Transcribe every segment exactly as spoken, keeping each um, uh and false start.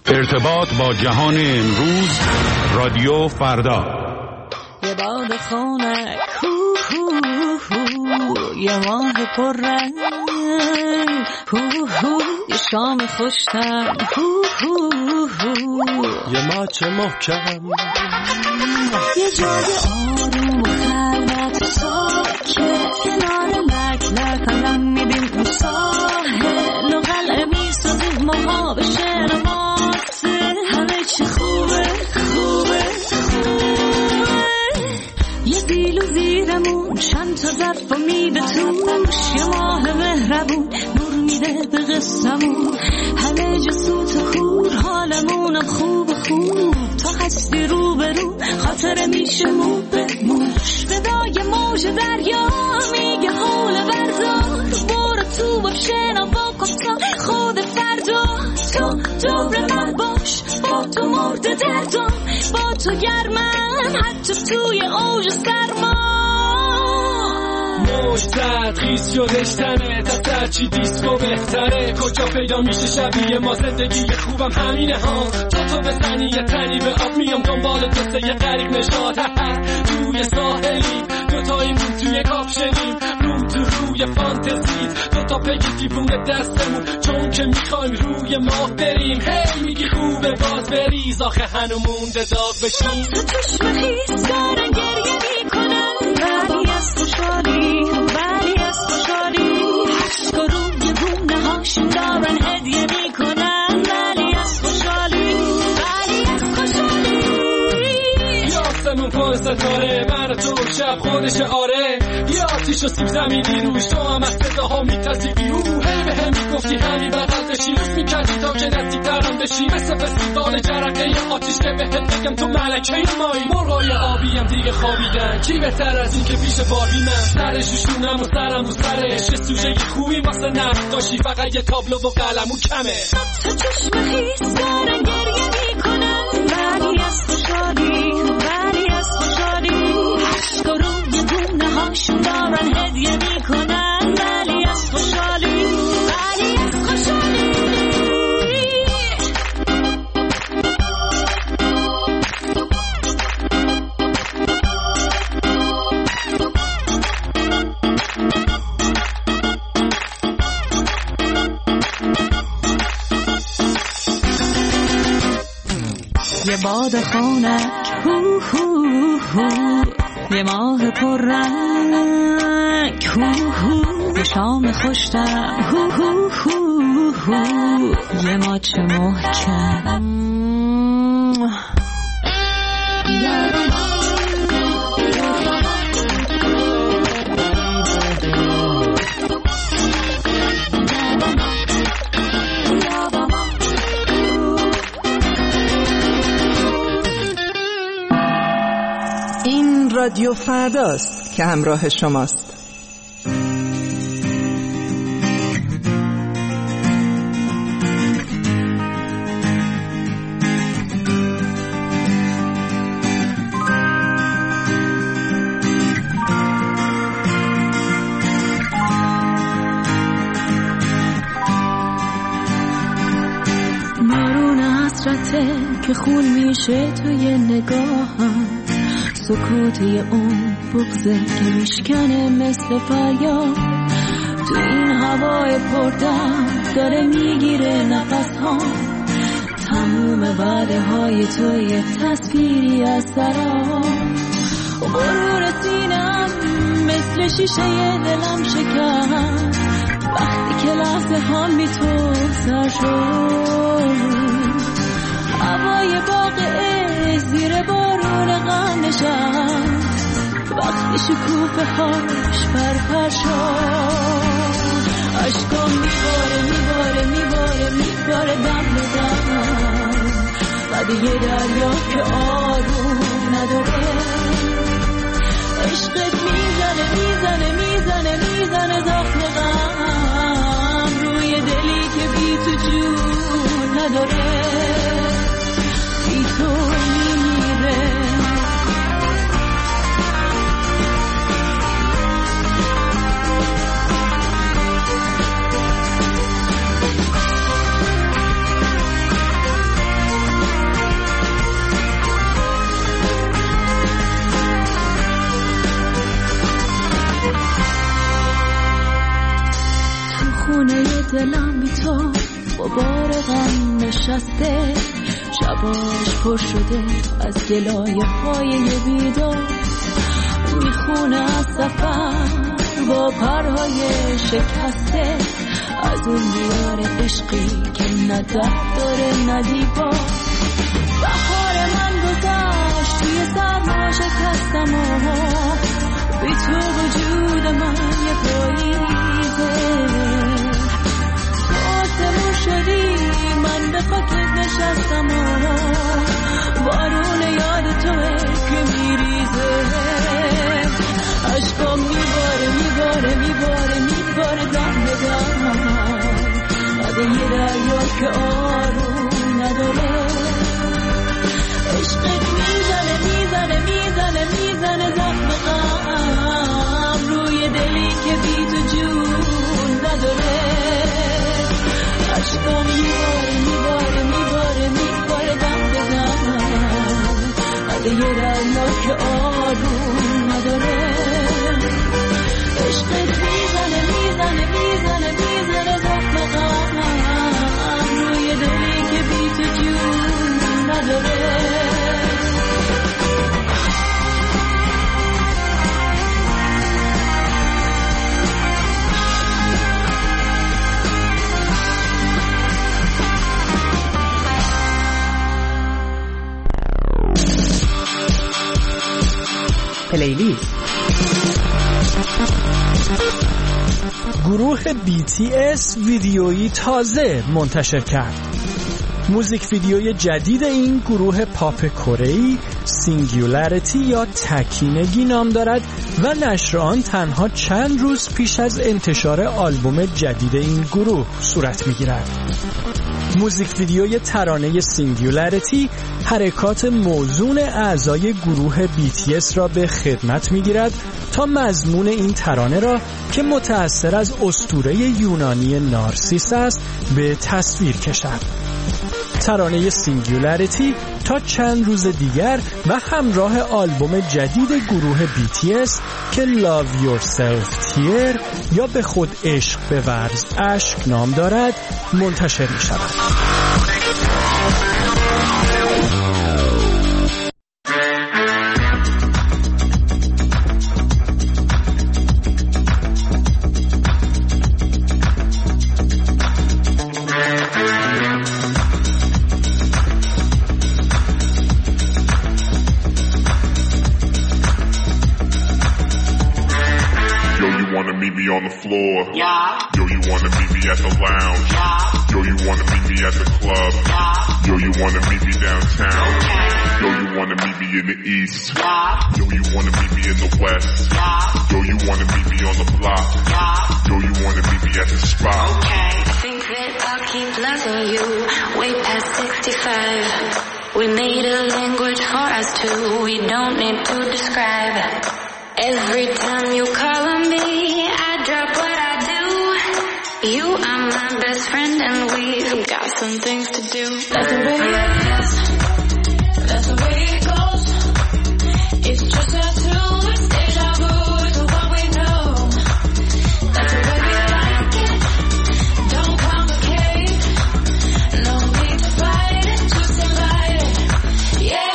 ارتباط با جهان امروز، رادیو فردا. یه باد خنک یه ماه پررنگ، یه شام خوشتر، یه ماچ محکم، یه جای آروم و خلوت ساکت، کنار لک لک قلم میبین ساحل و قلعه میسازیم ما به شعر واسه، همه چی خوبه خوبه خوبه. یه دیل و زیرمون چند تا ظرف و میده توش، یه ماه مهربون نور میده به قصمون، همه جا سوت و خور، حالمونم خوب خوب، تا هستی رو به رو خاطره میشه مو به موش. صدای موج دریا میگه حول بردار، برو تو با شنا با کن تا خود فردا، تو دور من باش، با تو مرد دردم، با تو گرمم حتی توی اوج سرما. موج زد خیز شدش تنه، دست هرچی دیسکو بهتره، کجا پیدا میشه شبیه ما زندگی خوبم همینه ها، تا تو بزنی یه تنی به آب میام دنبال دوسته یه غریق نشاد، توی ساحلی دوتاییمون توی کاپشنیم، رو تو روی فانتزی دوتا پگی دیوونه دستمون، چون که میخوایم روی ماه بریم، هی میگی خوبه باز بریز، آخه هنو مونده داغ بشیم. تو چشم خیز دارن گریه میکنن، ولی از خوشحالی ولی از خوشحالی، عشق و روی گونه هاشون دارن هدیه میکنن، ولی از خوشحالی ولی از خوشحالی. یاسمون پر ستاره، من تو شب خودش آره، یه آتیش و سیب زمینی روش، تو هم از صداها میتازیدی، او هی به هم میگفتی همین بغل بشی، روز میکردی تا که نزدیک ترم بشی، مثل فستیوال جرقه یه آتیش که بهت بگم تو ملکه مایی، مرغای آبیم دیگه خوابیدن، کی بهتر از این که پیش باربی من، سرش روشونم و سرم رو سرش، یه سوژه خوبی واسه نقد داشتی، فقط یه تابلو و قلمو کمه. تو چشم خیز دارن گریه میکنن، ولی از خوشحالی ولی از خوشحالی، عشق و روی گونه هاشون دارن هدیه میکنن، ولی از خوشحالی ولی از خوشحالی. یه باد خنک هو هو هو، یه ماه پررنگ هو هو، یه شام خوشتر هو هو هو هو، یه ماچ محکم. رادیو فرداست که همراه شماست. بارون حسرته که خون میشه توی نگاهم، سکوتی اون بغضه که میشکنه مثل فریاد، تو این هوای پردرد داره میگیره نفس ها، تموم وعده های تو یه تصویری از سراب، غرور سینم مثل شیشه دلم شکست، وقتی که لحظه ها می تو سر شد، هوای باقی زیر بارون غم نشست، وقتی شکوفه هاش پرپر شد، عشقام میباره میباره میباره میباره دم بدم، بعد یه دریا که آروم نداره، عشقت میزنه میزنه میزنه میزنه زخم غم، روی دلی که بی تو جون نداره، بی تو میمیره. دلم بی تو غبار غم نشسته، شباش پر شده از گلایه های بیدار، میخونه از سفر با پرهای شکسته، از اون دیار عشقی که نه درد داره نه دیوار. بهار من گذشت توی سرما شکستم و بی تو وجود من یه پاییزه، تو آسمون شدی من به خاکت نشستم و بارون یاد توه که میریزه، عشقم میباره میباره میباره میباره دم به دم، بعد یه دریا که آروم نداره، عشقت میزنه میزنه میزنه میزنه زخم غم روی دلی که بی تو جون نداره، عشقم میباره میباره میباره میباره دم به دم، بعد یه دریا که آروم نداره، عشقت میزنه میزنه میزنه میزنه زخم غم روی دلی که بی تو جون نداره. پلیلیست. گروه بی تی اس ویدیویی تازه منتشر کرد. موزیک ویدیوی جدید این گروه پاپ کره‌ای سینگولاریتی یا تکینگی نام دارد و نشر آن تنها چند روز پیش از انتشار آلبوم جدید این گروه صورت می‌گیرد. موزیک ویدیوی ترانه سینگولاریتی حرکات موزون اعضای گروه بی تی اس را به خدمت می‌گیرد تا مضمون این ترانه را که متأثر از اسطوره یونانی نارسیس است به تصویر کشد. ترانه سینگولاریتی تا چند روز دیگر و همراه آلبوم جدید گروه بی تی اس که Love Yourself Tear یا به خود عشق بورز اشک نام دارد منتشر می شود. On the floor, yeah. Yo, you wanna meet me at the lounge, yeah. Yo, you wanna meet me at the club, yeah. Yo, you wanna meet me downtown, okay. Yo, you wanna meet me in the east, yeah. Yo, you wanna meet me in the west, yeah. Yo, you wanna meet me on the block, yeah. Yo, you wanna meet me at the spot, okay. I think that I'll keep loving you way past sixty-five. We made a language for us two, we don't need to describe. Every time you call on me, I drop what I do. You are my best friend and we've got some things to do. That's the way it is. That's the way it goes. It's just us two. It's deja vu to what we know. That's the way we like it. Don't complicate. No need to fight it. Just invite it. Yeah.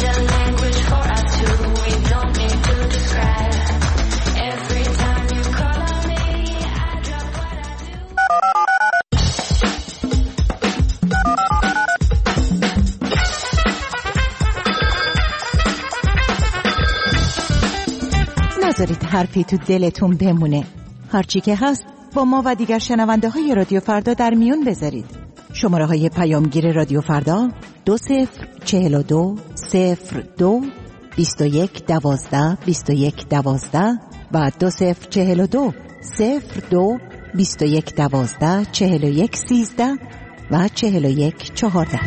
Every time you call نذارید حرفی تو دلتون بمونه. هرچی که هست با ما و دیگر شنونده های رادیو فردا در میون بذارید. شماره های پیامگیر رادیو فردا دو صفر چهل و دو صفر دو بیست و یک دوازده بیست و یک دوازده و دو صفر چهل و دو صفر دو بیست و یک دوازده چهل و یک سیزده و چهل و یک چهارده.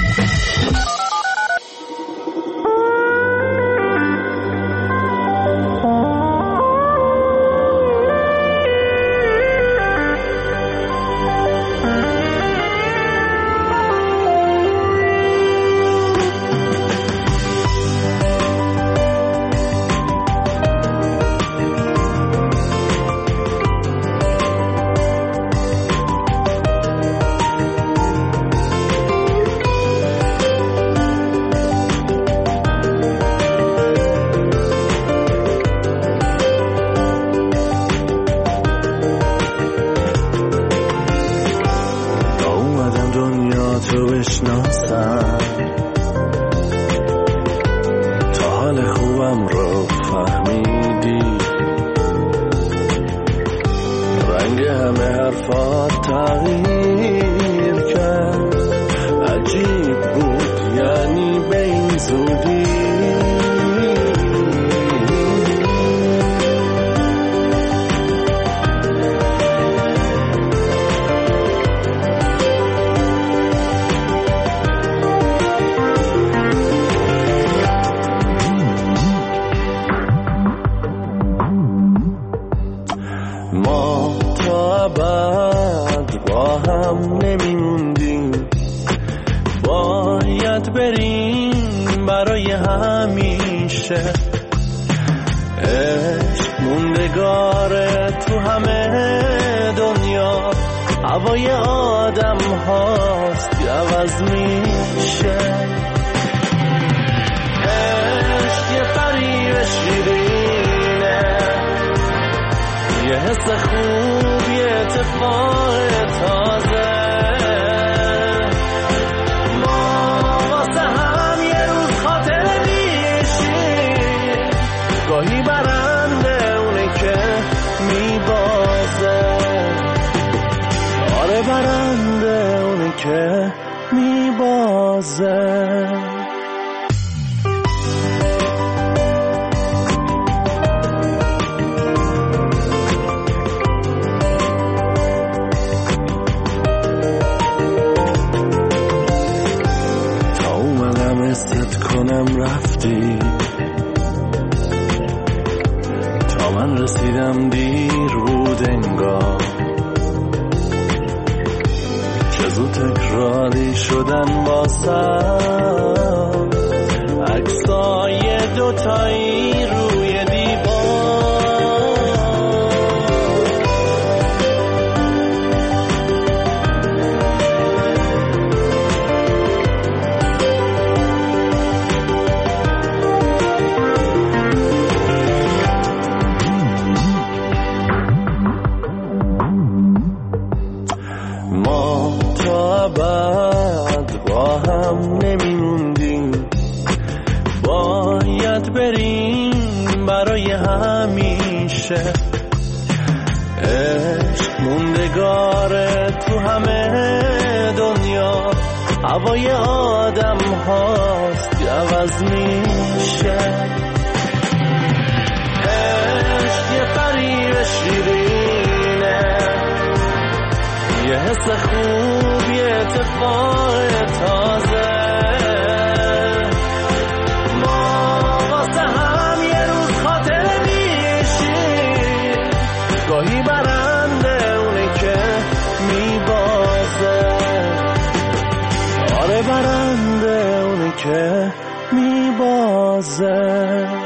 هوای آدم هاست عوض میشه. عشق یه فریب شیرینه، یه حس خوب، یه اتفاق تازه. ما واسه هم یه روز خاطره میشیم، گاهی برنده اونه که میبازه. آره برنده اونه که میبازه.